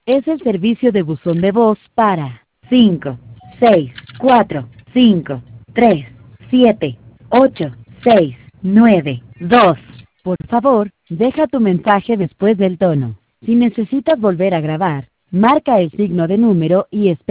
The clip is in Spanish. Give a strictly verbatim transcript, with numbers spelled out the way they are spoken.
Es el servicio de buzón de voz para cinco, seis, cuatro, cinco, tres, siete, ocho, seis, nueve, dos. Por favor, deja tu mensaje después del tono. Si necesitas volver a grabar, marca el signo de número y espera.